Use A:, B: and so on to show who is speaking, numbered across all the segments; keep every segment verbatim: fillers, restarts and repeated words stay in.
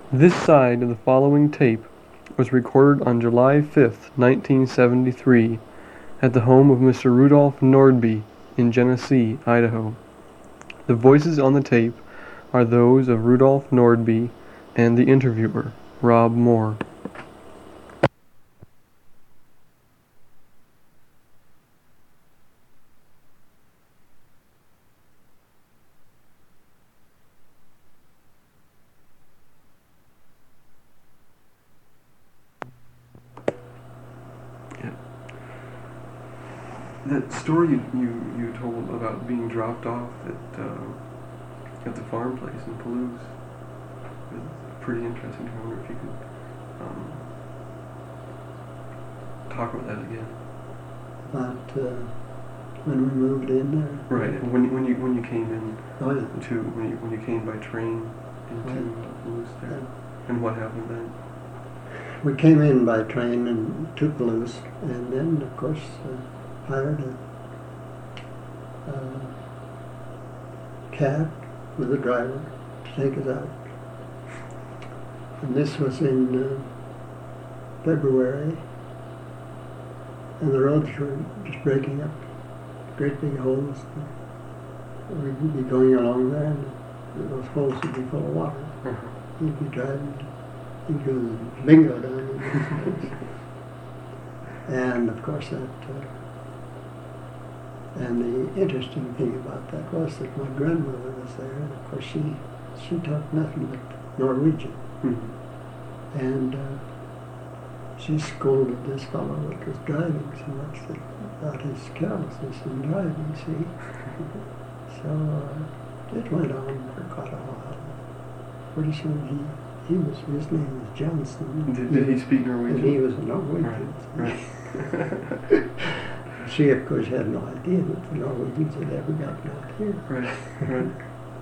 A: This side of the following tape was recorded on July fifth, nineteen seventy-three, at the home of Mister Rudolph Nordby in Genesee, Idaho. The voices on the tape are those of Rudolph Nordby and the interviewer, Rob Moore. That story you, you, you told about being dropped off at uh, at the farm place in Palouse was pretty interesting. I wonder if you could um, talk about that again.
B: About uh, when we moved in there.
A: Right. And when when you when you came in
B: Oh yeah.
A: to when you when you came by train into
B: Right.
A: uh, Palouse there,
B: Yeah.
A: and what happened then?
B: We came in by train and to Palouse, and then of course uh, hired a uh, cab with a driver to take us out. And this was in uh, February, and the roads were just breaking up, great big holes. We'd be going along there, and those holes would be full of water.
A: Uh-huh.
B: You'd be driving, you'd go bingo down in this place. And of course that, uh, and the interesting thing about that was that my grandmother was there, and of course she, she talked nothing but Norwegian.
A: Mm-hmm.
B: And uh, she scolded this fellow that was driving so much that, about his carelessness in driving, see. So uh, it went on for quite a while. Pretty soon he, he was, his name was Johnson.
A: Did, did he speak Norwegian?
B: And he was a Norwegian.
A: Right. right.
B: She, of course, had no idea that the Norwegians had ever gotten out here.
A: Right. Right.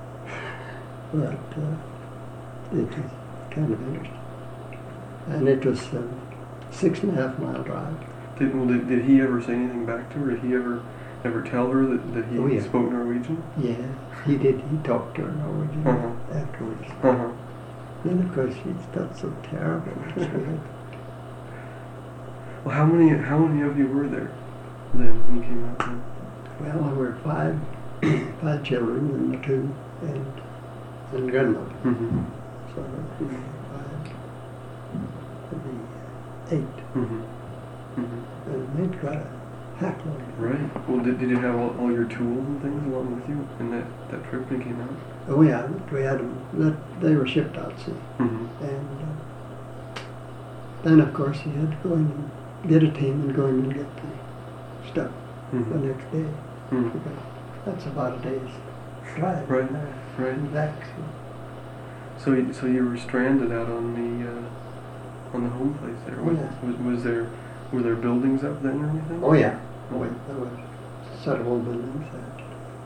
B: But uh, it was kind of interesting. And it was a six and a half mile drive.
A: Did, well, did, did he ever say anything back to her? Did he ever ever tell her that, that he
B: Oh, yeah.
A: spoke Norwegian?
B: Yeah, he did. He talked to her Norwegian
A: Uh-huh.
B: afterwards.
A: Uh-huh.
B: Then, of course, she felt so terrible. She had,
A: Well, how many how many of you were there then when you came out then?
B: well, there were five, five children and the two and and grandmother.
A: Mm-hmm.
B: So that would be five, would be eight.
A: Mm-hmm. Mm-hmm.
B: And they'd got a hackload.
A: Right. Well, did, did you have all, all your tools and things along with you in that, that trip when you came out?
B: Oh yeah, we had them. That, they were shipped out, see.
A: Mm-hmm.
B: And uh, then, of course, you had to go in and get a team and go in and get the stuff
A: Mm-hmm.
B: the next day.
A: Mm-hmm.
B: Because that's about a day's drive.
A: Right,
B: from there
A: right.
B: And back. So.
A: So you, so you were stranded out on the uh, on the home place there.
B: Oh,
A: Was,
B: yeah.
A: was, was there were there buildings up then or anything?
B: Oh yeah. Oh, yeah. There was a set of old buildings there.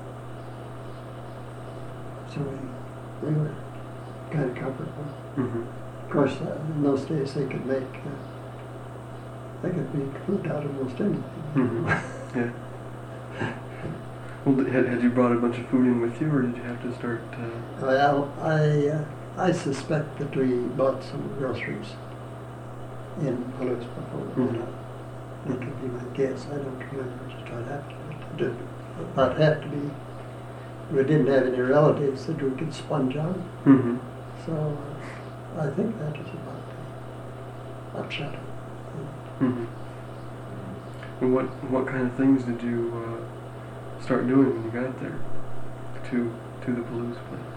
B: So we, we were kind of comfortable.
A: Mm-hmm.
B: Of course, uh, in those days they could make uh, they could make food out of almost anything.
A: Mm-hmm. Yeah. Well, d- had, had you brought a bunch of food in with you, or did you have to start? Uh...
B: Well, I uh, I suspect that we bought some groceries in Palouse before we went
A: Mhm.
B: out. That would be my guess. I don't remember just what happened. It did about had to be. We didn't have any relatives that we could sponge on,
A: Mm-hmm.
B: so uh, I think that was about the upshot of it.
A: Mm-hmm. And what what kind of things did you uh, start doing when you got there to to the Palouse place?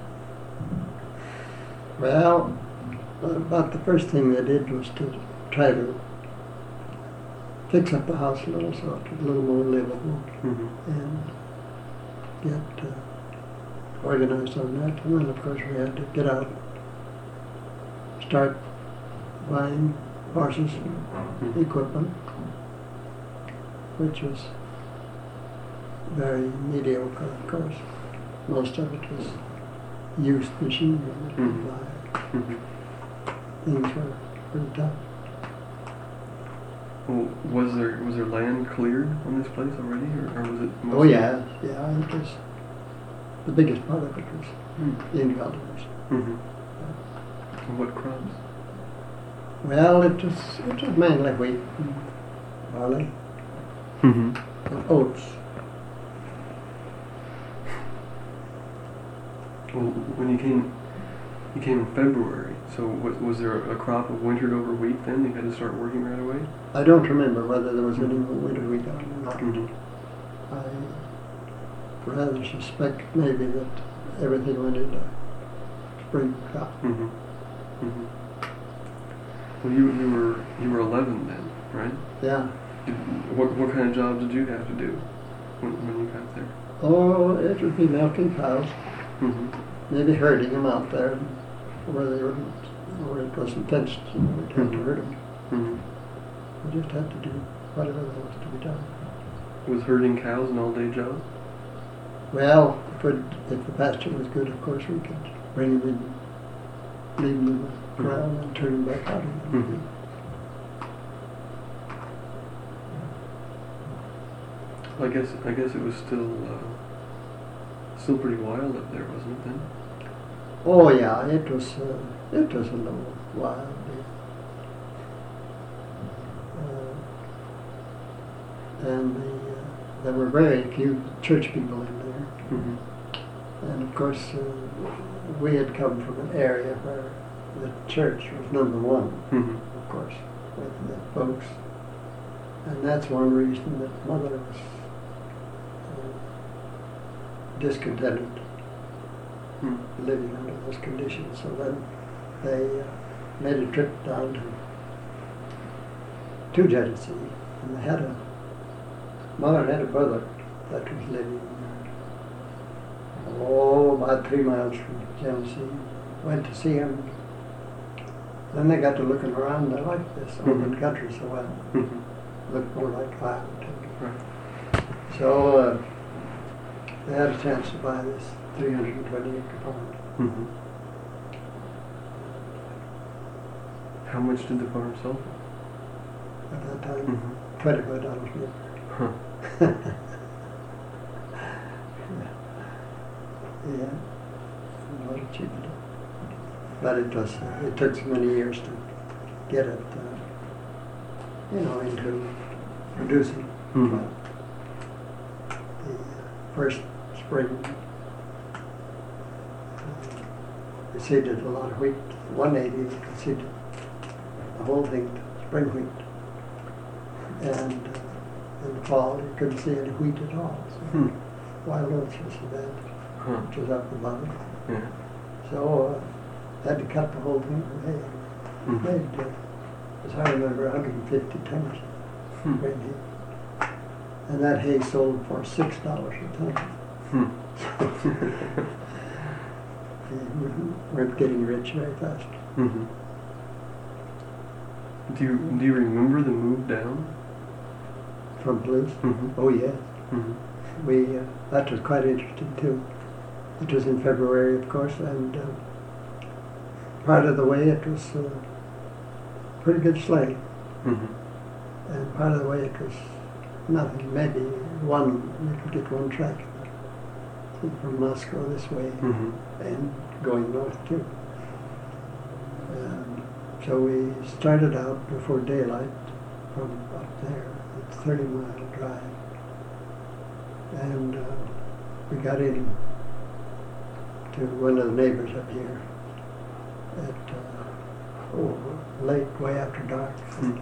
B: Well, about the first thing I did was to try to fix up the house a little so it was a little more livable
A: Mm-hmm.
B: and get uh, organized on that. And then, of course, we had to get out, start buying horses and
A: Mm-hmm.
B: equipment, which was very mediocre, of course. Most of it was used machinery that we
A: Mhm.
B: buy.
A: Mm-hmm.
B: Things were pretty tough.
A: Well, was there was there land cleared on this place already, or, or was it?
B: Oh
A: mostly-
B: yeah, yeah, it was, the biggest part of it was
A: Mm-hmm.
B: in cultivation.
A: Mm-hmm. And what crops?
B: Well, it was, it was mainly wheat and barley
A: Mm-hmm.
B: and oats.
A: Well, when you came, you came in February. So was, was there a crop of wintered over wheat then? You had to start working right away.
B: I don't remember whether there was any winter wheat on or not.
A: Mm-hmm.
B: I rather suspect maybe that everything went into spring crop.
A: Mm-hmm. Mm-hmm. Well, you you were you were eleven then, right?
B: Yeah.
A: Did, what what kind of jobs did you have to do when when you got there?
B: Oh, it would be milking cows,
A: Mm-hmm.
B: maybe herding them out there where they were, where it wasn't fenced. You know, we'd have to
A: Mhm.
B: herd them.
A: Mm-hmm.
B: We just had to do whatever there was to be done.
A: Was herding cows an all-day job?
B: Well, if, it, if the pasture was good, of course, we could bring them in, leave them in the ground and turn them back out again.
A: Mhm. I guess I guess it was still uh, still pretty wild up there, wasn't it then?
B: Oh yeah, it was uh, it was a little wild. Uh, and the, uh, there were very few church people in there.
A: Mm-hmm.
B: And of course, uh, we had come from an area where the church was number one,
A: Mm-hmm.
B: of course, with the folks. And that's one reason that Mother was uh, discontented
A: Mm-hmm.
B: living under those conditions. So then they uh, made a trip down to, to Genesee, and they had a, Mother had a brother that was living oh, about three miles from Genesee. Went to see him. Then they got to looking around. They liked this open
A: Mhm.
B: country so well.
A: Mm-hmm.
B: Looked more like land.
A: Right.
B: So uh, they had a chance to buy this three hundred twenty acre farm.
A: Mm-hmm. How much did the farm sell for?
B: At that time,
A: Mm-hmm.
B: twenty-five dollars an
A: Huh.
B: acre. Yeah, not achievable. But it was, uh, it took so many years to get it, uh, you know, into producing.
A: Mhm.
B: But the uh, first spring uh, we seeded a lot of wheat. one eighty we seeded the whole thing to spring wheat. And uh, in the fall you couldn't see any wheat at all. So
A: Hmm.
B: wild oats was the bad.
A: Huh.
B: Which was up above it.
A: Yeah.
B: So uh, had to cut the whole thing for hay.
A: Mhm.
B: Made, uh, as I remember, one hundred fifty tons
A: Hmm.
B: of grain hay. And that hay sold for six dollars a ton.
A: Hmm.
B: We weren't getting rich very fast.
A: Mm-hmm. Do you do you remember the move down?
B: From Blues?
A: Mm-hmm.
B: Oh yes.
A: Mm-hmm.
B: We uh, that was quite interesting too. It was in February, of course, and uh, part of the way it was uh, pretty good sleigh,
A: Mm-hmm.
B: and part of the way it was nothing. Maybe one you could get one track from Moscow this way
A: Mm-hmm.
B: and going north too. And so we started out before daylight from up there. It's a thirty mile drive, and uh, we got in to one of the neighbors up here at uh, oh, late, way after dark.
A: Mm.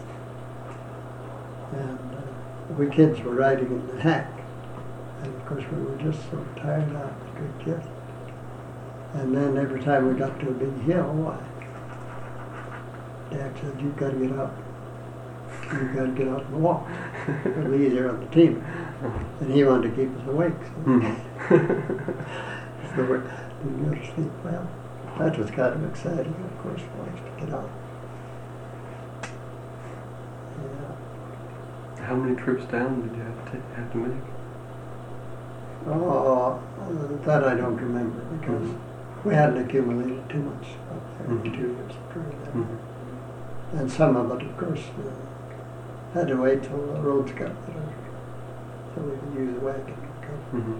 B: And uh, we kids were riding in the hack, and of course we were just so tired out, good kids. And then every time we got to a big hill, why, Dad said, "You've got to get out. You've got to get out and walk. It'll be easier on the team." And he wanted to keep us awake. So,
A: Mm-hmm.
B: so we didn't go to sleep well. That was kind of exciting, of course, for us to get out. Yeah.
A: How many trips down did you have to ta- have to make?
B: Oh, uh, that I don't remember because
A: Mhm.
B: we hadn't accumulated too much up there
A: Mhm.
B: in two years of career there.
A: Mm-hmm.
B: And some of it, of course, uh, had to wait till the roads got better so we could use the wagon.
A: Mm-hmm.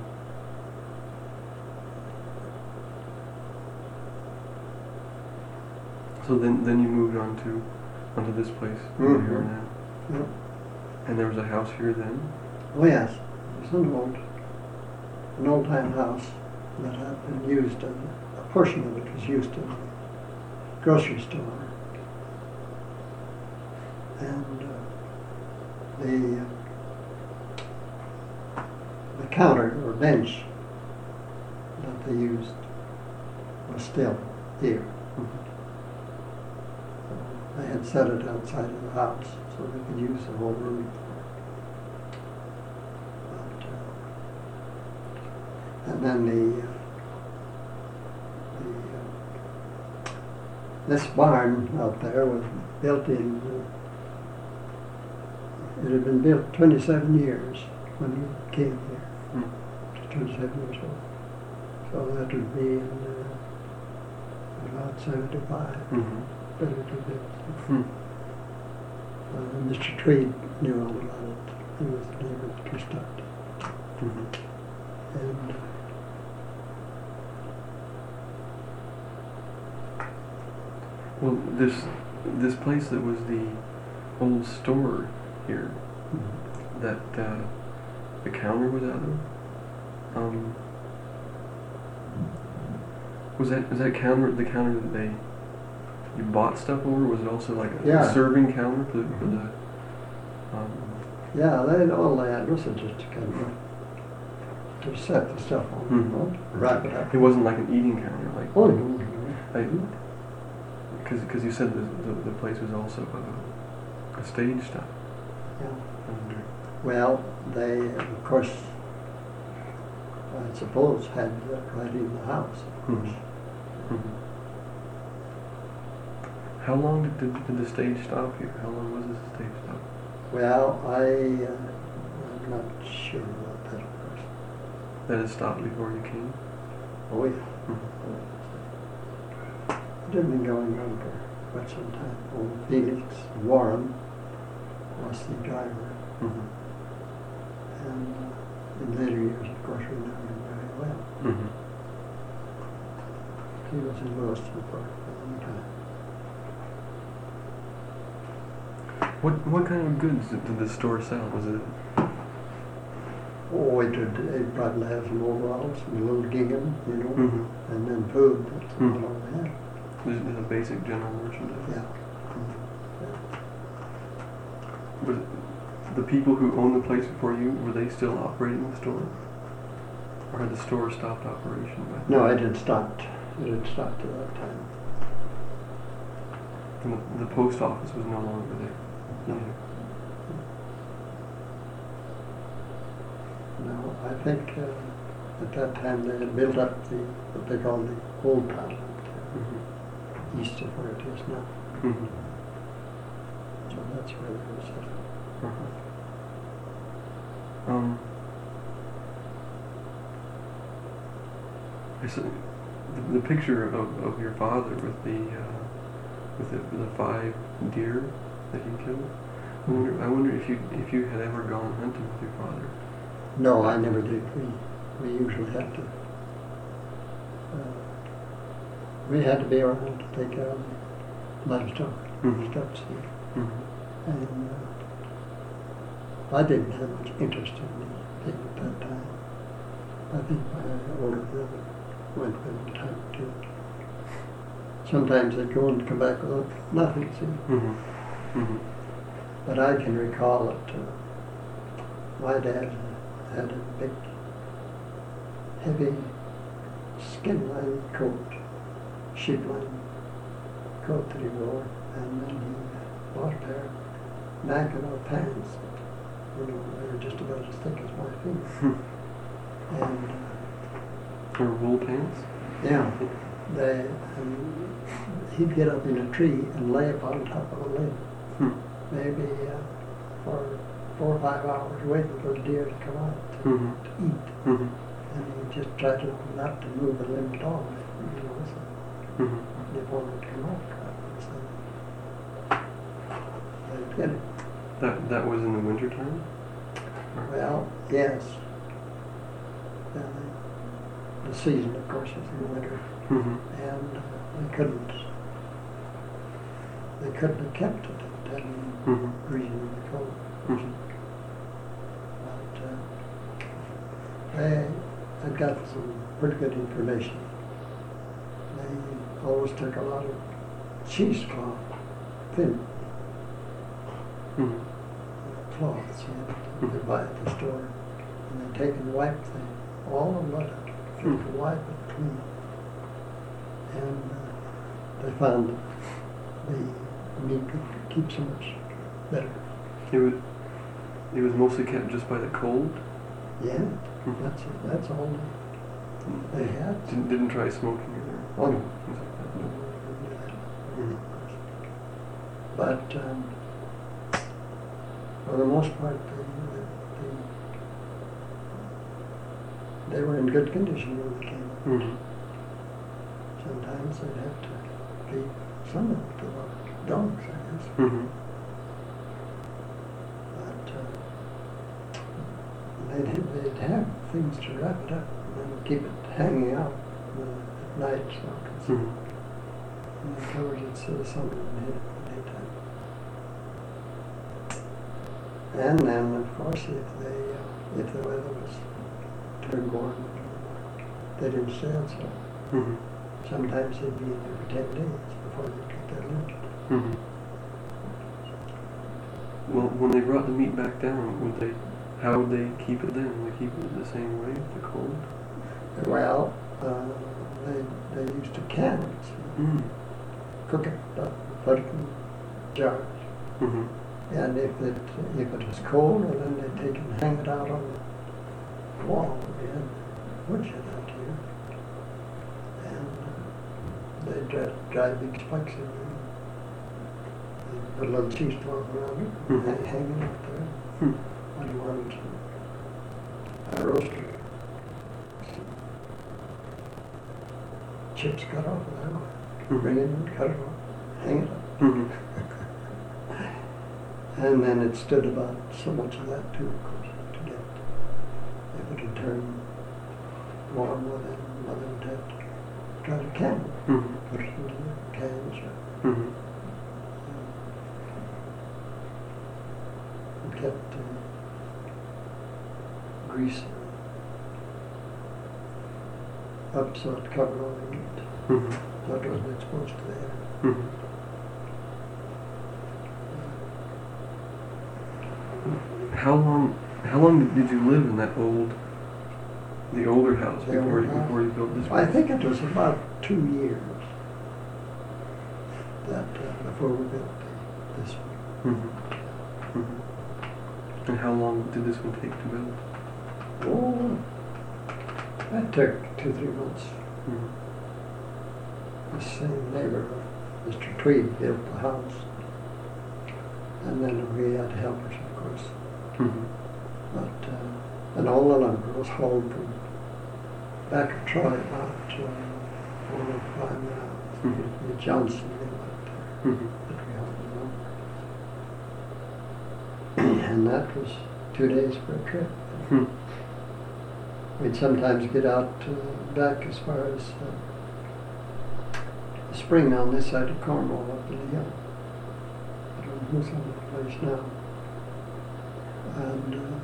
A: So then, then you moved on to, onto this place where you are now.
B: Yep.
A: And there was a house here then.
B: Oh yes, it's an old, an old time house that had been used, in, a portion of it was used in a grocery store. And uh, the, uh, the counter or bench that they used was still here. They had set it outside of the house so they could use the whole room for it. But, uh, and then the, uh, the uh, this barn out there was built in, uh, it had been built twenty-seven years when we came here.
A: Mm.
B: twenty-seven years old. So that would be in uh, about seventy-five.
A: Mm-hmm.
B: Better to build.
A: Hmm.
B: Uh, Mister Tweed knew all about it. He was the neighbor that constructed it.
A: Mm-hmm.
B: And
A: Well, this this place that was the old store here,
B: mm-hmm.
A: that uh, the counter was out of. Um, was that was that counter the counter that they you bought stuff over? Was it also like a
B: Yeah.
A: serving counter for the, for the um,
B: yeah, they had all they had was just to kind of to set the stuff on,
A: Mhm.
B: you know, wrap it up.
A: it wasn't like an eating counter, like
B: Oh, no, no.
A: like because because you said the, the the place was also a, a stage stop.
B: Yeah.
A: I wonder.
B: Well, they, of course, I suppose, had that right in the house, of course.
A: Mhm. Mhm. How long did, did, did the stage stop here? How long was this stage stop?
B: Well, I, uh, I'm not sure about that, of course.
A: That it stopped before you came?
B: Oh, yeah.
A: Mhm.
B: It had been going on for quite some time. Old Felix Warren was the driver.
A: Mhm.
B: And uh, in later years, of course, we knew him very well.
A: Mhm.
B: He was in Lewiston for a long time.
A: What what kind of goods did, did the store sell? Was it?
B: Oh, it would, it probably have some overalls, and a little gingham, you know,
A: Mhm.
B: and then food. That's
A: Mhm.
B: all we had.
A: Was it a basic general merchandise?
B: Yeah.
A: Was it, the people who owned the place before you, were they still operating the store? Or had the store stopped operation by then?
B: No, it had stopped. It had stopped at that time.
A: And the, the post office was no longer there?
B: No.
A: either?
B: No, I think uh, at that time they had built up the, what they call the old town,
A: Mhm.
B: east of where it is now.
A: Mhm.
B: So that's where they were settled.
A: Uh-huh. Um, I saw the, the picture of, of your father with the uh, with the, the five deer that he killed. I wonder, I wonder if you if you had ever gone hunting with your father.
B: No, I never did. We, we usually had to, uh, we had to be around to take care of the livestock,
A: Mhm.
B: stuff, see.
A: Mm-hmm.
B: And uh, I didn't have much interest in the thing at that time. I think my older brother went with me time too. Sometimes they'd go and come back without nothing, see.
A: Mm-hmm. Mm-hmm.
B: But I can recall that uh, my dad had a big, heavy skin-lined coat, sheep-lined coat that he wore, and then he bought a pair of Mackinaw pants. You know, they were just about as thick as my finger. And uh,
A: Or wool pants?
B: yeah, they, and he'd get up in a tree and lay up on top of a limb,
A: Hmm.
B: maybe uh, for four or five hours waiting for the deer to come out to,
A: Mhm.
B: to eat.
A: Mhm.
B: And he'd just try to not to move the limb at all, you know, so
A: Mhm.
B: they wanted to come out. So they'd get it.
A: That that was in the winter time?
B: Well, yes. Uh, the season, of course, is in the winter.
A: Mm-hmm.
B: And uh, we couldn't they couldn't have kept it at ten
A: Mhm.
B: reasonably cold.
A: Mhm.
B: But uh, I I got some pretty good information. They always took a lot of cheesecloth, thin
A: Mhm.
B: cloths you know, they buy at the store, and they take and wipe the, all the blood out, just
A: Hmm.
B: wipe it clean. And uh, they found that the meat could keep so much better.
A: It would. It was mostly kept just by the cold.
B: Yeah,
A: Mhm.
B: that's that's all they, they had.
A: Didn't, didn't try smoking it or
B: Oh, no.
A: things like that.
B: Mhm. But um, for the most part, they, they, they were in good condition when they came.
A: Mhm.
B: Sometimes they'd have to feed some of it to the dogs, I guess.
A: Mhm.
B: But uh, they'd, have, they'd have things to wrap it up and then keep it hanging out uh, at night so it could
A: Mhm.
B: and they covered it so the sun wouldn't hit it in the daytime. And then, of course, if they uh, if the weather was turned warm, they didn't stay outside.
A: Mhm.
B: Sometimes they'd be in there for ten days before they'd get their lunch.
A: Mhm. Well, when they brought the meat back down, would they? How would they keep it then? Would they keep it the same way, the cold?
B: Well, uh, they they used to can it, so
A: Mm.
B: cook it, uh, put it in jars.
A: Mhm.
B: And if it if it was cold, well, then they'd take and hang it out on the wall. We had woodshed out here, and uh, they'd dry, dry big spikes in there. They'd put a little cheesecloth around it, and
A: Mhm.
B: hang, hang it up there.
A: Hmm.
B: When you wanted to, I roasted chips cut off of that one. Bring it in, cut it off, hang it up.
A: Mhm.
B: And then it stood about so much of that too, of course, to get, if it had turned warm, well then mother would have to try to can it,
A: Mhm.
B: put it into the cans or,
A: Mhm.
B: and kept uh, grease up so it covered all the meat,
A: Mhm.
B: so it wasn't exposed to the air.
A: Mhm. How long? How long did, did you live in that old, the older house
B: The
A: before
B: old
A: you
B: house?
A: before you built this?
B: I
A: place?
B: think it was about two years that uh, before we built the, this one.
A: Mhm. Mhm. And how long did this one take to build?
B: Oh, that took two, three months.
A: Mhm.
B: The same neighbor, Mister Tweed, built the house. And then we had helpers, of course.
A: Mhm.
B: But, uh, and all the lumber was hauled from back of Troy about uh, four or five miles.
A: Mhm.
B: The Johnson lived out there
A: Mhm.
B: that we hauled the lumber. And that was two days for a trip.
A: Hmm.
B: We'd sometimes get out uh, back as far as uh, the spring on this side of Cornwall up in the hill. I don't know who's on the place now. And uh,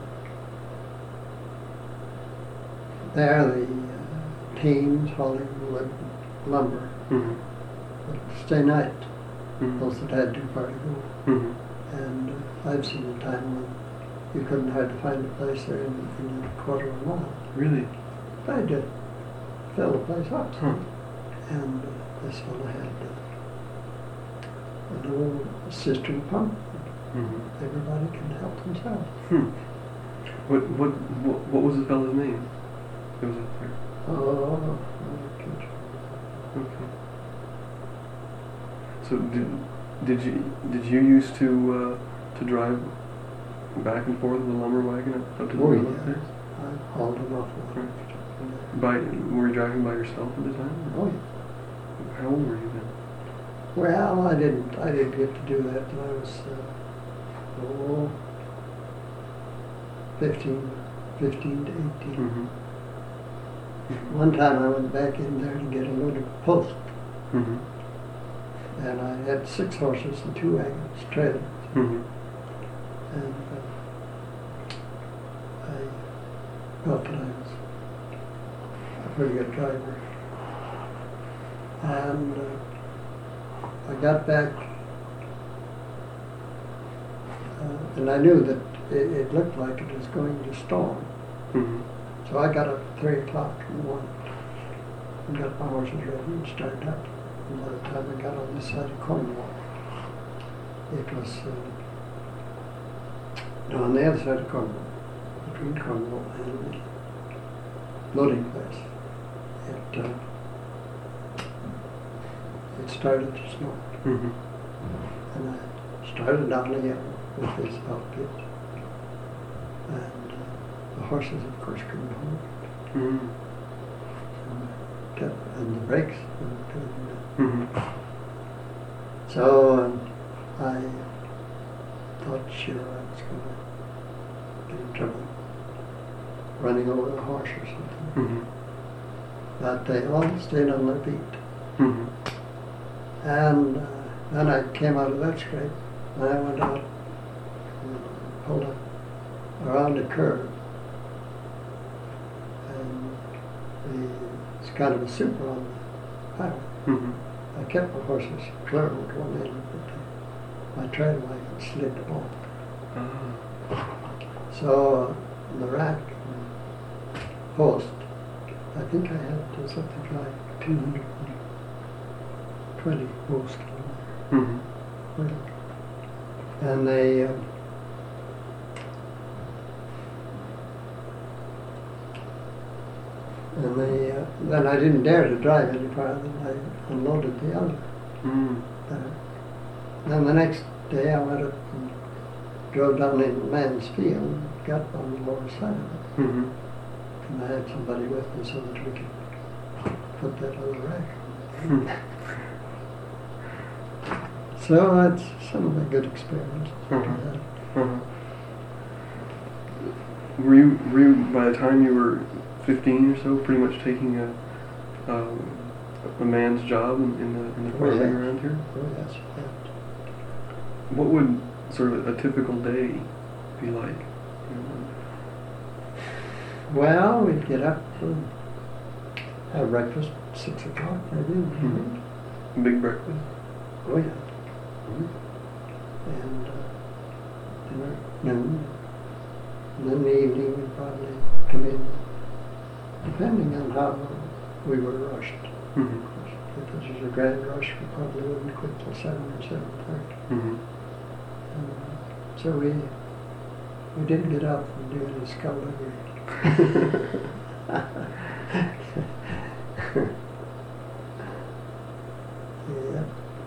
B: there the uh, teams hauling wood lumber
A: Mhm.
B: would stay night.
A: Mhm.
B: Those that had too far to go.
A: Mhm.
B: And uh, I've seen a time when you couldn't hardly find a place there in, in a quarter of a mile.
A: Really?
B: I did fill the place up.
A: Huh.
B: And uh, this fellow had uh, an old cistern pump.
A: Mhm.
B: Everybody can help themselves.
A: Hmm. What what what what was the fellow's name? It was up there.
B: Oh, I can't remember.
A: Okay. So did did you did you used to uh, to drive back and forth with the lumber wagon up, up to the
B: Oh,
A: mill up
B: yeah.
A: there?
B: I hauled an awful lot.
A: Right. By were you driving by yourself at the time?
B: Oh, yeah.
A: How old were you then?
B: Well, I didn't. I didn't get to do that till I was uh, oh, fifteen, fifteen to eighteen.
A: Mhm.
B: One time I went back in there to get a load of post,
A: Mhm.
B: and I had six horses and two wagons, trailers,
A: Mm-hmm.
B: and uh, I felt that I was a pretty good driver. And uh, I got back, uh, and I knew that it, it looked like it was going to storm.
A: Mm-hmm.
B: So I got up at three o'clock in the morning and got my horses ready and started up. And by the time I got on this side of Cornwall, it was, uh, no, on the other side of Cornwall, between Cornwall and the loading place, it, uh, it started to snow.
A: Mm-hmm.
B: And I started down the hill with this outfit. And uh, the horses, of course, couldn't hold it.
A: Mm-hmm.
B: And, I kept, and the brakes weren't doing that.
A: Mm-hmm.
B: So um, I thought, sure, I was going to get in trouble running over a horse or something.
A: Mm-hmm.
B: But they all stayed on their feet.
A: Mm-hmm.
B: And uh, then I came out of that scrape, and I went out and pulled up around a curve. And the, it's kind of a super on the highway.
A: Mm-hmm.
B: I kept my horses clear at one end, but the, my trail wagon slid off.
A: Ah.
B: So uh, the rack and post, I think I had uh, something like two hundred twenty posts on
A: Mm-hmm.
B: there. And they, uh, and they, uh, then I didn't dare to drive any farther, and I unloaded the other.
A: Mm-hmm.
B: Uh, then the next day I went up and drove down in the man's field and got on the lower side of it.
A: Mm-hmm.
B: And I had somebody with me so that we could put that other rack on.
A: Mm-hmm.
B: So that's some of the good experiences.
A: Uh-huh.
B: I had.
A: Uh-huh. Were you, were you, by the time you were fifteen or so, pretty much taking a um, a man's job in, in the in the
B: Oh,
A: farming
B: yeah.
A: around here?
B: Oh yes, yeah.
A: What would sort of a typical day be like? You know?
B: Well, we'd get up and have breakfast at six o'clock maybe.
A: Mhm. Big breakfast.
B: Oh yeah. And uh, dinner noon. And then in the evening we'd probably come in, depending on how we were rushed.
A: Mm-hmm.
B: If it was a grand rush, we probably wouldn't quit till seven or seven thirty.
A: Mm-hmm.
B: And uh, so we we didn't get up and do any skullduggery. Yeah.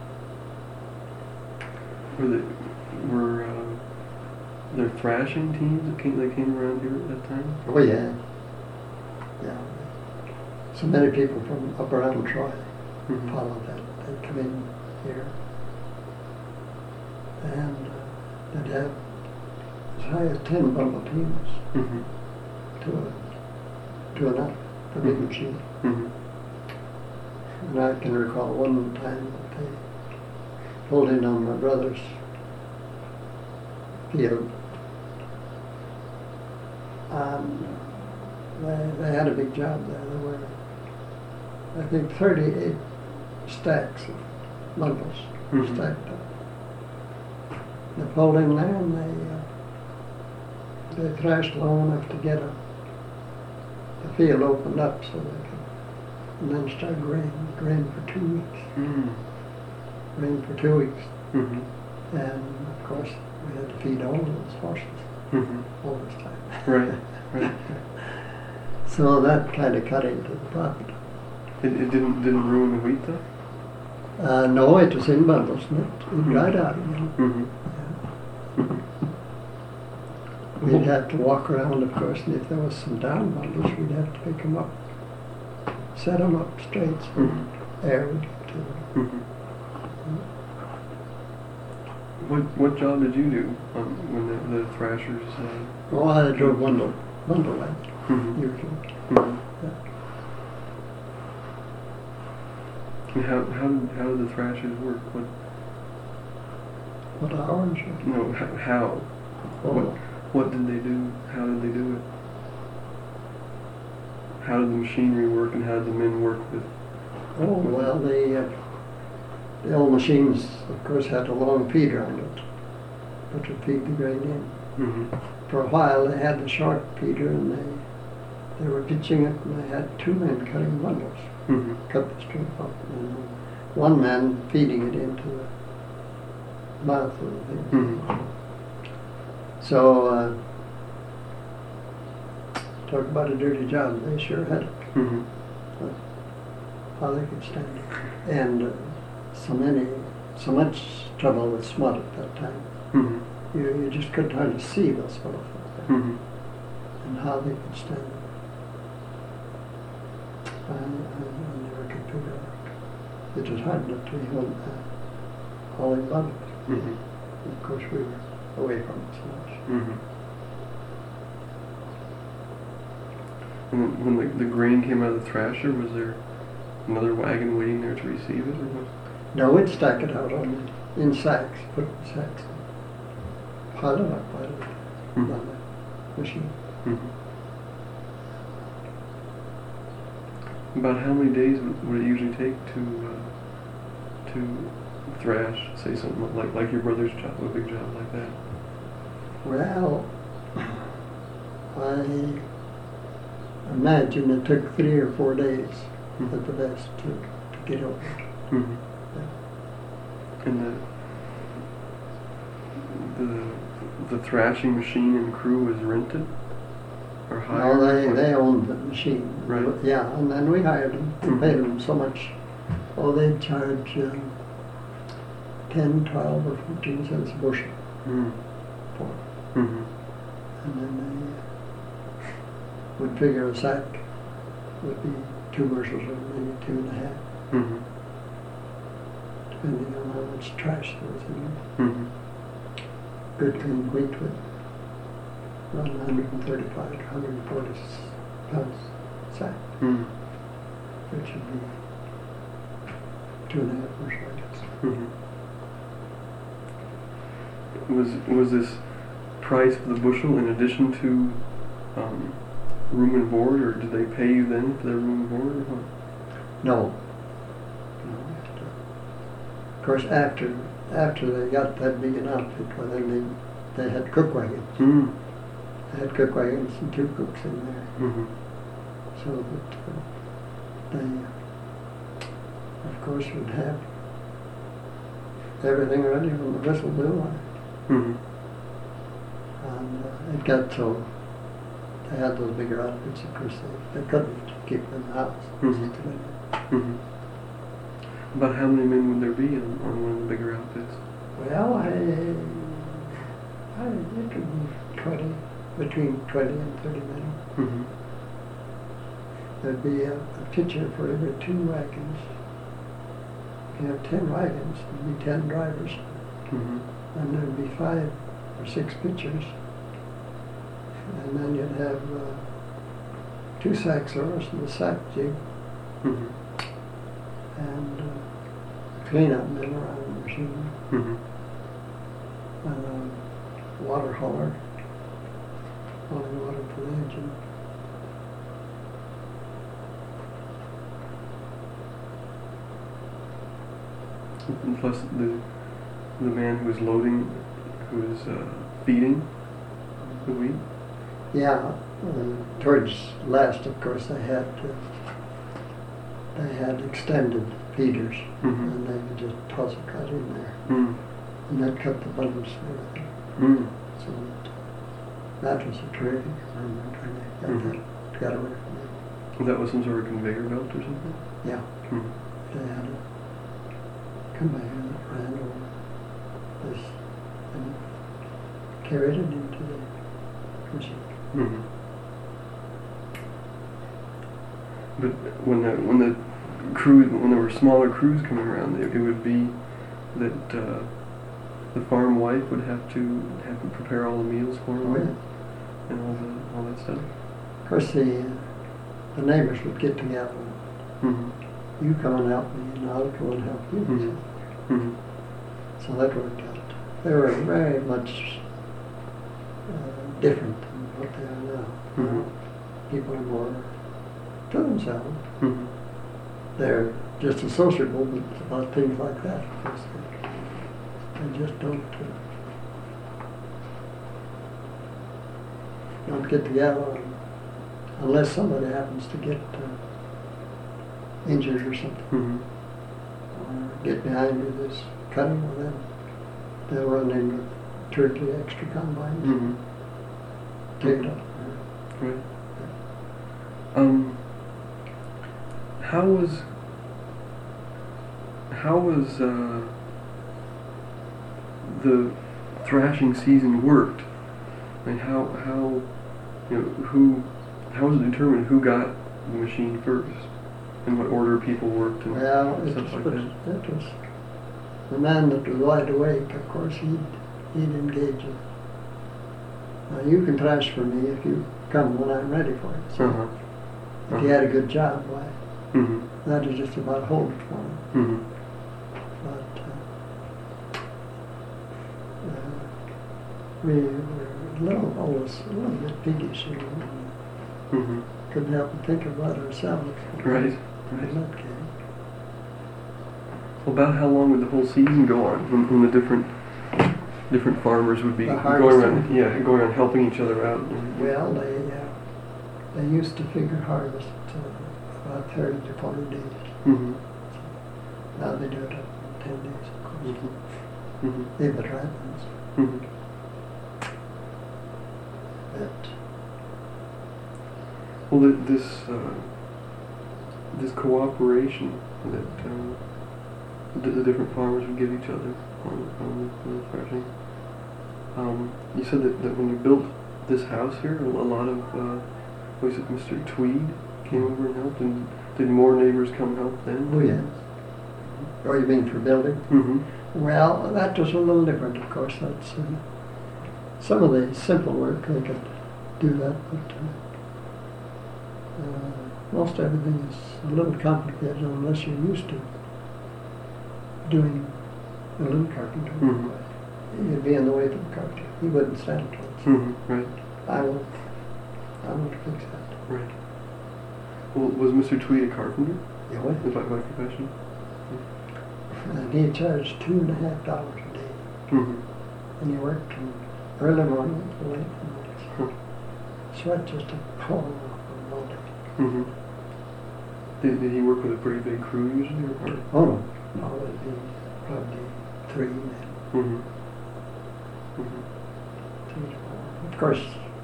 A: Were they, were uh, there thrashing teams that came that came around here at that time?
B: Oh yeah. Yeah. So many people from up around Troy
A: Mm-hmm.
B: followed that. They'd come in here. And uh, they'd have as high as ten bundle teams
A: Mm-hmm.
B: to a to an up, a big
A: Mhm.
B: machine.
A: Mm-hmm.
B: And I can recall one time that they pulled in on my brother's field. And they, they had a big job there. There were, I think, thirty-eight stacks of bundles
A: Mhm.
B: stacked up. They pulled in there and they, uh, they thrashed long enough to get a, the field opened up so they could, and then start grain, grain for two weeks.
A: Mm-hmm.
B: Rain for two weeks.
A: Mm-hmm.
B: And of course, we had to feed all those horses
A: Mm-hmm.
B: all this time.
A: Right. Right.
B: So that kind of cut into the profit.
A: It, it didn't didn't ruin the wheat though.
B: Uh, no, it was in bundles, and it, it dried out again.
A: Mm-hmm.
B: Yeah. We'd have to walk around, of course, and if there was some down bundles, we'd have to pick them up, set them up straight so
A: Mhm.
B: air would get to them.
A: Mm-hmm. What what job did you do um, when the, the thrashers? Uh,
B: Well, I drove bundle, bundle wagon,
A: mm-hmm.
B: usually.
A: Mm-hmm. And how how did how did the thrashers work? What
B: What hours?
A: no how, how
B: Oh,
A: what what did they do? How did they do it? How did the machinery work, and how did the men work with?
B: oh well, the, uh, the old machines, of course, had a long feeder on it, but to feed the grain in.
A: Mm-hmm.
B: For a while, they had the short feeder, and they they were pitching it, and they had two men cutting bundles,
A: Mm-hmm.
B: cut the strip up, and one man feeding it into the mouth of the thing.
A: Mm-hmm.
B: So, uh, talk about a dirty job. They sure had it.
A: Mm-hmm.
B: How they could stand it. And uh, so many, so much trouble with smut at that time.
A: Mm-hmm.
B: You, you just couldn't hardly see those fellows up there.
A: Mm-hmm.
B: And how they could stand it. I, I, I never could figure out. It was hard not to even uh, hauling bundles.
A: Mm-hmm.
B: Of course, we were away from it so much.
A: Mm-hmm. And then when the, the grain came out of the thrasher, was there another wagon waiting there to receive it, or what?
B: No, we'd stack it out on the, in sacks, put it in sacks, and pile it up, pile it up
A: Mhm.
B: on the machine.
A: Mm-hmm. About how many days would, would it usually take to uh, to thrash, say something like like your brother's job, a big job like that?
B: Well, I imagine it took three or four days
A: Mhm.
B: at the best to, to get over it.
A: Mm-hmm. And the the the thrashing machine and crew was rented or hired?
B: No, they,
A: Or-
B: they owned the machine.
A: Right.
B: Yeah, and then we hired them, we
A: Mhm.
B: paid them so much. Oh, they'd charge um, ten, twelve, or fifteen cents a bushel
A: Mm.
B: for it.
A: Mm-hmm.
B: And then they would figure a sack would be two bushels or maybe two and a half,
A: Mm-hmm.
B: depending on how much trash there was in there.
A: Mm-hmm.
B: Good clean wheat with around one hundred thirty-five to one hundred forty pounds sack,
A: Mm-hmm.
B: which would be two and a half bushel, I guess.
A: Mm-hmm. Was was this price for the bushel in addition to um, room and board, or did they pay you then for their room and board, or what?
B: No. No. after- Of course, after after they got that big an outfit, well, then they they had cook wagons.
A: Mm.
B: They had cook wagons and two cooks in there,
A: Mm-hmm.
B: so that uh, they, of course, would have everything ready when the whistle blew.
A: Mm-hmm.
B: And uh, it got so they had those bigger outfits, of course, they, they couldn't keep them in the house.
A: Mhm. Mm-hmm. About how many men would there be on, on one of the bigger outfits?
B: Well, I, I, it could be twenty, between twenty and thirty men.
A: Mm-hmm.
B: There'd be a, a pitcher for every two wagons. If you have ten wagons, there'd be ten drivers,
A: Mm-hmm.
B: and there'd be five or six pitchers. And then you'd have uh, two sack sewers and a sack jig,
A: Mm-hmm.
B: and uh, cleanup men around the machine,
A: Mm-hmm.
B: and a water hauler, hauling water for the engine.
A: And plus the the man who was loading, who was uh, feeding the wheat.
B: Yeah, uh, towards last, of course, they had uh, they had extended feeders,
A: Mm-hmm.
B: and they would just toss it right in there,
A: Mm.
B: and that cut the bundles and everything.
A: Mm.
B: So that, that was a terrific experiment when they got
A: Mhm.
B: that got away from them.
A: That was some sort of conveyor belt or something?
B: Yeah,
A: Mm.
B: they had a conveyor that ran over this and carried it into the machine.
A: Mm-hmm. But when the when the crew when there were smaller crews coming around, it, it would be that uh, the farm wife would have to have to prepare all the meals for them
B: Oh, yeah.
A: and all the all that stuff.
B: Of course, the, the neighbors would get together
A: Mm-hmm.
B: you come and help me, and I'll go and help you.
A: Mhm. Mhm.
B: So that worked out. They were very much uh, different than what they are now.
A: Mhm.
B: People are more to themselves.
A: Mhm.
B: They're just as sociable, but about things like that, of course, they, they just don't uh, don't get together and, unless somebody happens to get uh, injured or something,
A: Mhm.
B: or get behind with this cutting, well then they'll run in with two or three extra combines,
A: Mhm.
B: take it up.
A: Right. Um. How was how was uh, the thrashing season worked? I mean, how how you know who how was it determined who got the machine first, in what order people worked and
B: Well, it
A: stuff
B: was,
A: like that?
B: it was the man that was wide awake, of course, he'd, he'd engage it. Now, you can thrash for me if you come when I'm ready for it. So
A: Uh-huh.
B: if he had a good job, why,
A: Mhm.
B: that is just about hold it for him.
A: Mhm.
B: But uh, uh, we were a little, always a little bit piggish, you know,
A: Mhm.
B: couldn't help but think about ourselves.
A: Right.
B: In
A: Right.
B: that case.
A: Well, about how long would the whole season go on when, when the different different farmers would be
B: The
A: going
B: harvesting.
A: around, yeah, going around helping each other out?
B: Well, they uh, they used to figure harvest uh, about thirty to forty days.
A: Mhm.
B: Now they do it in ten days, of course.
A: Mhm. Mhm.
B: If it happens.
A: Mhm.
B: But
A: Well, th- this uh, this cooperation that uh, the, the different farmers would give each other on, on the, the threshing. Um, you said that, that when you built this house here, a a lot of uh, was it Mister Tweed came over and helped, and did more neighbors come help then?
B: oh yes. Or you mean for building?
A: Mm-hmm.
B: Well, that was a little different, of course. That's uh, some of the simple work they could do that, but uh, uh, most everything is a little complicated unless you're used to doing a little carpentry.
A: Mhm.
B: You'd be in the way for the carpenter. He wouldn't stand for it.
A: Mm-hmm. Right.
B: I won't. I won't fix that.
A: Right. Well, was Mister Tweed a carpenter?
B: Yeah, well,
A: By, by profession?
B: and he charged two and a half dollars a day,
A: Mm-hmm.
B: and he worked from early morning to late night.
A: Huh.
B: Sweat just to pour off all day.
A: Mm-hmm. Did, did he work with a pretty big crew usually, or? or?
B: Oh no, no, it'd be probably three men,
A: Mm-hmm. Mm-hmm.
B: three to four. Of course,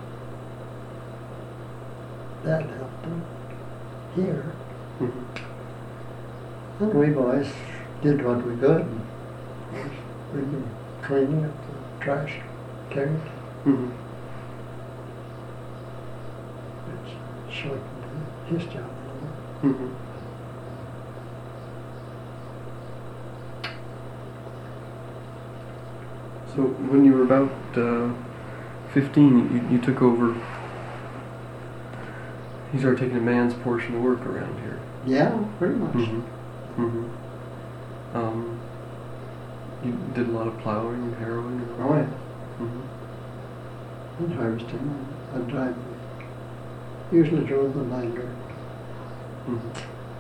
B: that helped them here,
A: Mm-hmm.
B: and we boys did what we could. And of course, we'd be cleaning up the trash, carried,
A: Mm-hmm.
B: which shortened his job a little.
A: Mm-hmm. So when you were about uh, fifteen, you, you took over. You started taking a man's portion of work around here.
B: Yeah, pretty much.
A: Mm-hmm. Mm-hmm. Um, you did a lot of plowing and harrowing. And
B: Oh yeah.
A: Mm-hmm.
B: And harvesting. I'd drive. Usually drove the binder.
A: Mm-hmm.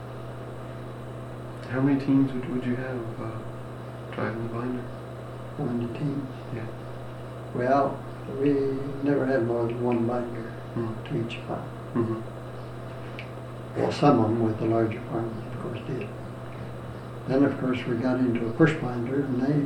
A: How many teams would, would you have uh, driving the binder?
B: On the teams.
A: Yeah.
B: Well, we never had more than one binder
A: Mm-hmm.
B: to each farm.
A: Mm-hmm.
B: Well, some of them with the larger farms, of course, did. Then, of course, we got into a push binder, and they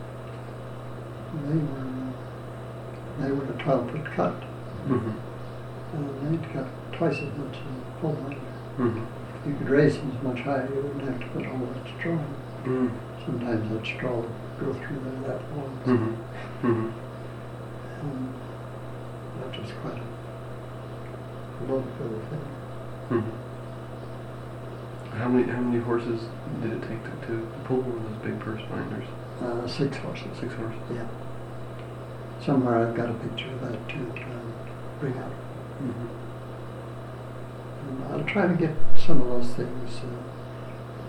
B: they were they were a twelve foot cut,
A: Mm-hmm.
B: and they'd cut twice as much as a full binder.
A: Mm-hmm.
B: You could raise them as much higher. You wouldn't have to put all that straw in.
A: Mm-hmm.
B: Sometimes that straw would go through there that long.
A: Mm-hmm. Mm-hmm.
B: And that was quite a load for the thing.
A: Mm-hmm. How many how many horses did it take to, to pull one of those big purse binders?
B: Uh, six horses.
A: Six horses.
B: Yeah. Somewhere I've got a picture of that too that I'll bring out.
A: Mm-hmm.
B: And I'll try to get some of those things uh,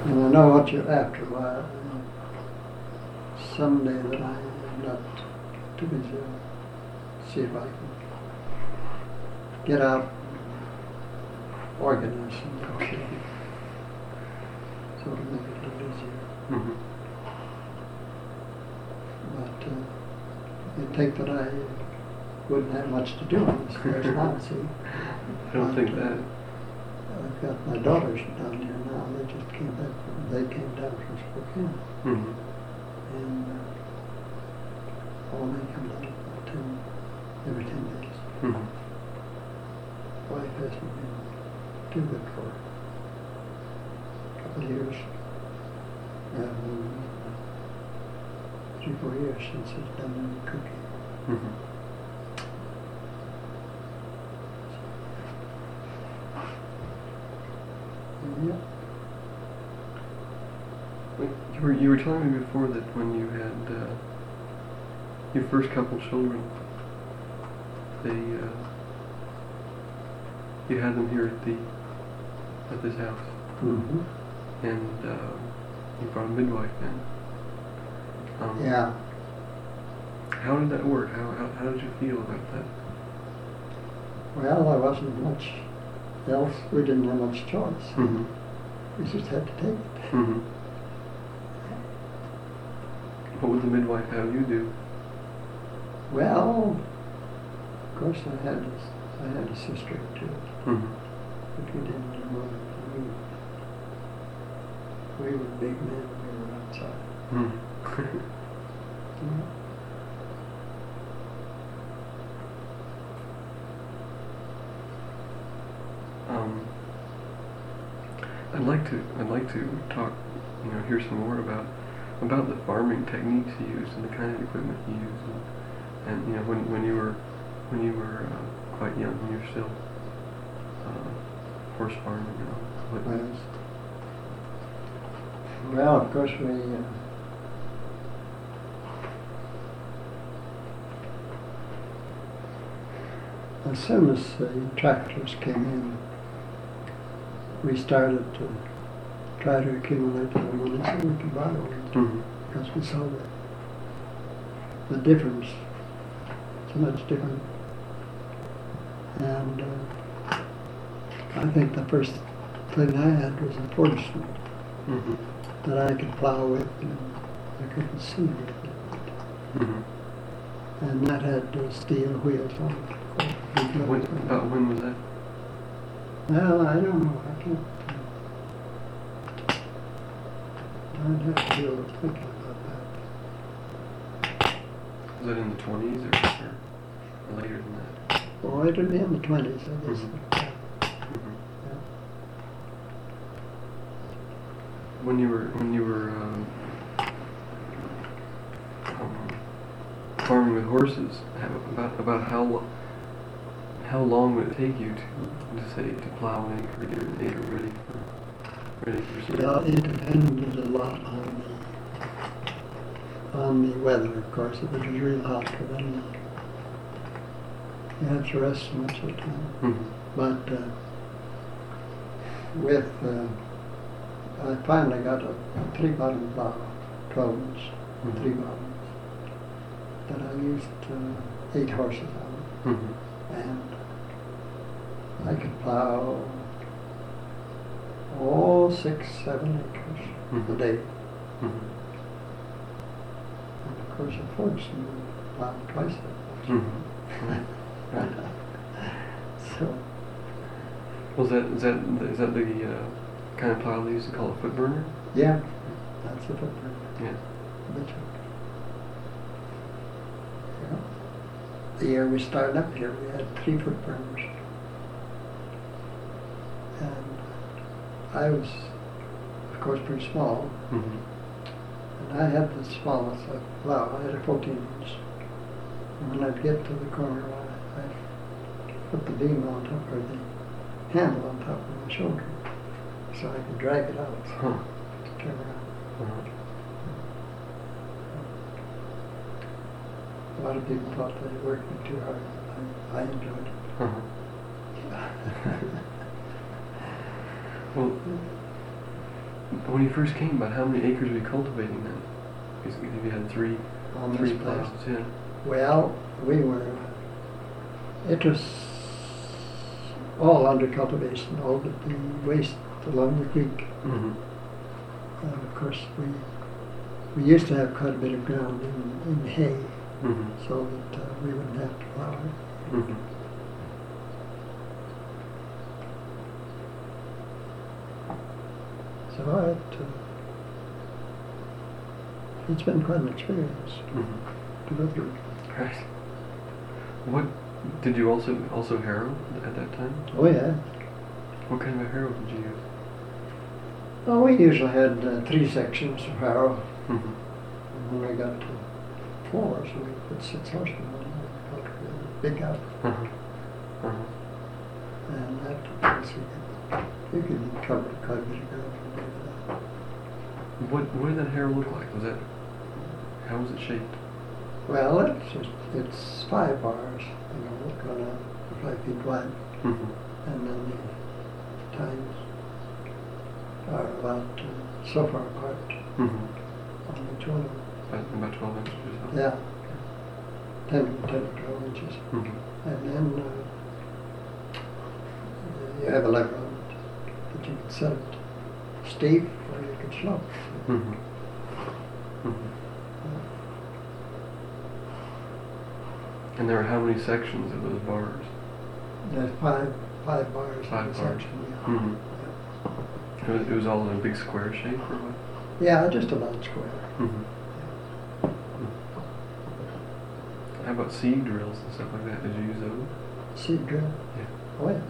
B: And I know what you're after a while. Someday that I am not too busy, I'll see if I can get out, organize some okay. So it'll make it a little easier.
A: Mm-hmm.
B: But uh, you'd think that I wouldn't have much to do on this place now, see?
A: I don't
B: But,
A: think
B: uh,
A: that.
B: I've got my daughters down here now. They just came back. From, they came down from Spokane,
A: Mm-hmm.
B: and uh, all they come down about ten every ten days.
A: Mm-hmm.
B: Wife hasn't been too good for a couple of years. Um, three, four years since it's done any cooking.
A: Mm-hmm.
B: Yeah.
A: Wait, You were you were telling me before that when you had uh, your first couple children, they uh, you had them here at the at this house,
B: Mm-hmm.
A: and uh, you brought a midwife in. Um,
B: Yeah.
A: How did that work? How, how how did you feel about that?
B: Well, there wasn't much else. We didn't have much choice.
A: Mm-hmm.
B: We just had to take it.
A: Mm-hmm. What would the midwife have you do?
B: Well, of course, I had a, I had a sister or two,
A: Mm-hmm.
B: but we didn't do more. We, we were big men. We were outside.
A: Mm-hmm.
B: Yeah.
A: Um, I'd like to I'd like to talk, you know, hear some more about about the farming techniques you used and the kind of equipment you used, and, and you know when when you were when you were uh, quite young, when you were still uh, horse farming and all. What,
B: Well, well, of course, we. Uh, as soon as the tractors came in, we started to try to accumulate the money so we could buy one,
A: mm-hmm.
B: because we saw the, the difference, so much different. And uh, I think the first thing I had was a Fordson
A: Mm-hmm.
B: that I could plow with, and I couldn't see with it.
A: Mm-hmm.
B: And that had uh, steel wheels on it. Big
A: When,
B: wheels.
A: about when was that?
B: Well, I don't know. I can't. I'd have to do a little thinking about that.
A: Was that in the twenties or, or, or later than that?
B: Oh, it'd be in the twenties, I guess.
A: Mhm.
B: Yeah.
A: Mm-hmm. When you were when you were um, um, farming with horses, how, about about how lo- how long would it take you to to say to plow an acre, get an acre ready for ready for service?
B: Well, it depended a lot on the on the weather, of course. If it was real hot, then you have to rest so much of the time.
A: Mm-hmm.
B: But uh, with, uh, I finally got a three-bottom plow, twelve inch,
A: Mhm.
B: three bottoms, that I used uh, eight horses on,
A: Mm-hmm.
B: and I could plow all six, seven acres
A: Mhm.
B: a day.
A: Mm-hmm.
B: And of course, a Fordson would plow twice that much.
A: Mm-hmm. Right.
B: So,
A: Was that is that is that the uh, kind of plow they used to call a foot burner?
B: yeah, that's a footprint.
A: Yeah.
B: That's right. Yeah. The year we started up here, we had three foot burners. And I was, of course, pretty small,
A: Mm-hmm.
B: and I had the smallest uh, plow. I had a fourteen inch. And when I'd get to the corner, I, I'd put the beam on top, or the handle on top of my shoulder, so I could drag it out,
A: Huh.
B: to turn around.
A: Uh-huh.
B: A lot of people thought they worked me too hard. I, I enjoyed it.
A: Uh-huh. Well, When you first came, about how many acres were you cultivating then? Because you had three,
B: on
A: three
B: this place.
A: plows, yeah.
B: Well, we were, it was all under cultivation, all but the waste along the creek.
A: Mm-hmm.
B: Uh, of course, we we used to have quite a bit of ground in, in hay,
A: Mm-hmm.
B: so that uh, we wouldn't have to plow it.
A: Mm-hmm.
B: So it, uh, it's been quite an experience
A: Mm-hmm.
B: to go through.
A: Right. What did you also also harrow at that time?
B: Oh yeah.
A: What kind of a harrow did you use?
B: Well, we usually had uh, three sections of harrow.
A: Mm-hmm.
B: And when we got to four, so we put six horsemen on it. We got a big out.
A: Uh-huh. Uh-huh.
B: And afterwards we could, we could cover quite a bit of ground from there to that.
A: What what did that harrow look like? Was that how was it shaped?
B: Well, it's just, it's five bars, you know, going out five feet wide,
A: Mm-hmm.
B: and then the tines are about uh, so far apart
A: Mm-hmm.
B: on each one of them.
A: About, about twelve inches or so.
B: Yeah, ten, ten or twelve inches.
A: Mm-hmm.
B: And then uh, you have a lever on it that you can set it steep or you can slope.
A: Mm-hmm. Mm-hmm. And there were how many sections of those bars?
B: There's five, five bars
A: Five
B: in the
A: bars.
B: section. Yeah.
A: Mm-hmm. It was, it was all in a big square shape or what?
B: Yeah, just about square.
A: Mm-hmm. How about seed drills and stuff like that? Did you use those?
B: Seed drill?
A: Yeah.
B: Oh, yes.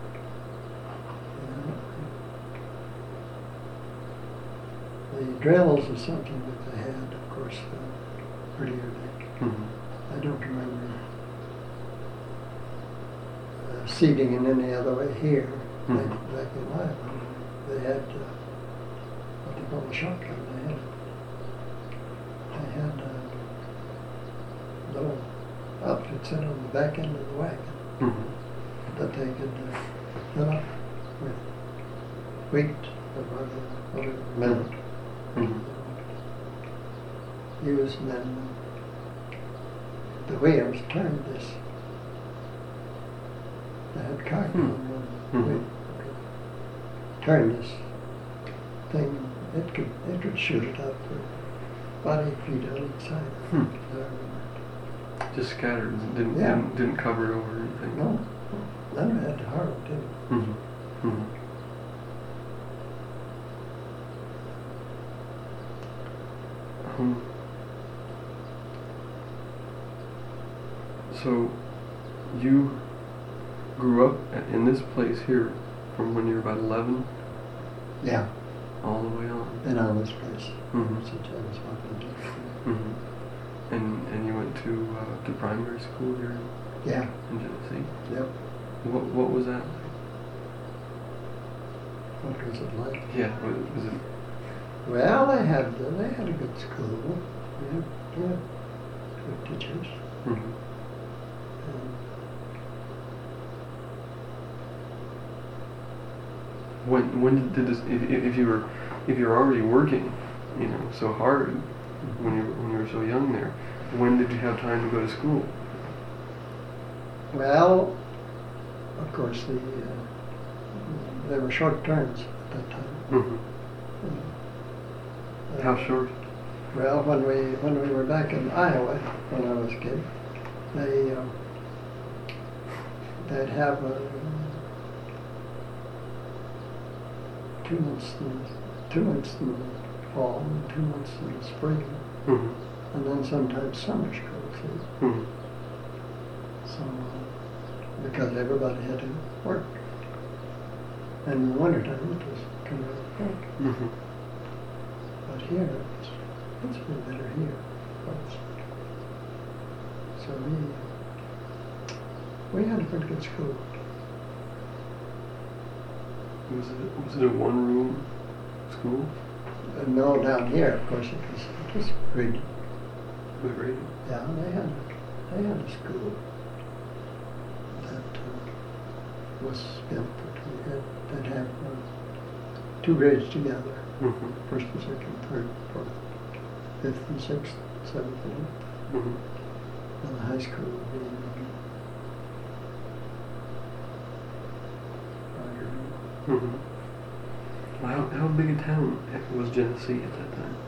B: Yeah. The drills is something that they had, of course, uh, earlier.
A: Mm-hmm.
B: I don't remember uh, seeding in any other way here.
A: Mhm.
B: Like, like in Iowa, they had uh, what they call a shotgun. They had, they had uh, little outfits in on the back end of the wagon
A: Mm-hmm.
B: that they could uh, fill up with wheat or whatever, whatever millet
A: Mm-hmm.
B: use, and then uh, the wheels turned this. They had cart
A: Hmm.
B: on one.
A: Mhm.
B: wheel. Turn this thing. It could it could shoot it up for about eight feet on each side.
A: Hmm.
B: I remember.
A: Just scattered and didn't,
B: Yeah.
A: didn't didn't cover it over or anything.
B: No, then we had to harrow too.
A: Mm-hmm. Mm-hmm. Um, so you grew up at, in this place here from when you were about eleven
B: Yeah,
A: all the way on.
B: been on this place
A: Mm-hmm.
B: since I was about to.
A: Mm-hmm. And and you went to uh, to primary school here
B: Yeah,
A: in Genesee.
B: yep.
A: What what was that?
B: What was it like?
A: Yeah, was, was it?
B: Well, they had they had a good school. They had, they had good teachers.
A: Mm-hmm.
B: And
A: When when did, did this? If, if if you were if you were already working, you know, so hard when you when you were so young there, when did you have time to go to school?
B: well, of course, the uh, there were short terms at that time.
A: Mm-hmm.
B: Uh,
A: How short?
B: Well, when we when we were back in Iowa when I was a kid, they um, they'd have uh, two months in two months in the fall and two months in the spring,
A: Mm-hmm.
B: and then sometimes summer school. See?
A: Mm-hmm.
B: So uh, because everybody had to work, and in the wintertime it was kind of a break.
A: Mm-hmm.
B: But here, it's, it's been better here. But, so we, we had a pretty good school.
A: Was it was it a one room school?
B: Uh, no, down here, of course, it was, it was graded.
A: Was it rated?
B: Yeah, they had, they had a school that uh, was built, that we had, that had uh, two grades together.
A: Mm-hmm.
B: First and second, third, fourth, fifth and sixth, seventh and eighth.
A: Mm-hmm.
B: And the high school would be
A: Mm-hmm. Well, how, how big a town was Genesee at that time?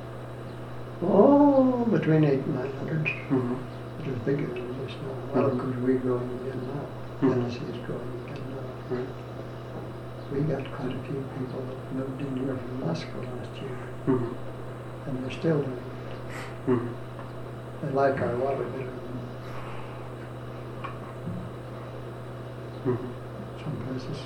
B: oh, between eight and nine hundred.
A: Mm-hmm.
B: It was bigger than it is now. Well, of
A: Mhm.
B: course, we're growing again now.
A: Mhm.
B: Tennessee is growing again now.
A: Right.
B: We got quite a few people that moved in here from Moscow last year,
A: Mm-hmm.
B: and they're still doing it.
A: Mm-hmm.
B: They like our water better than
A: Mm-hmm.
B: some places.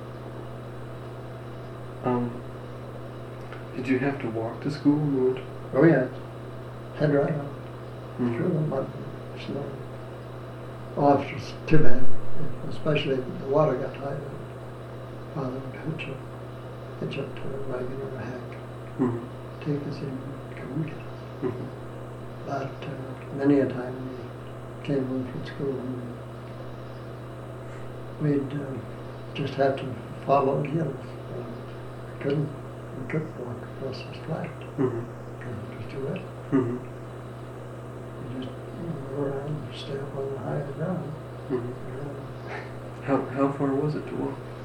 A: Um, did you have to walk to school in the winter?
B: Oh yeah, head right on
A: Mm-hmm.
B: through the mud and snow. Oh, it was too bad, especially if the water got high. Father would hitch up, hitch up to a wagon or a hack,
A: Mm-hmm.
B: take us in, come get us.
A: Mm-hmm.
B: But uh, many a time we came home from school and we'd uh, just have to follow the hills. Uh, we couldn't, we couldn't walk across this flat
A: Mm-hmm.
B: because it was too wet.
A: Mm-hmm.
B: We just go around and stay up on the higher ground.
A: Mm-hmm.
B: Uh,
A: How how far was it to walk?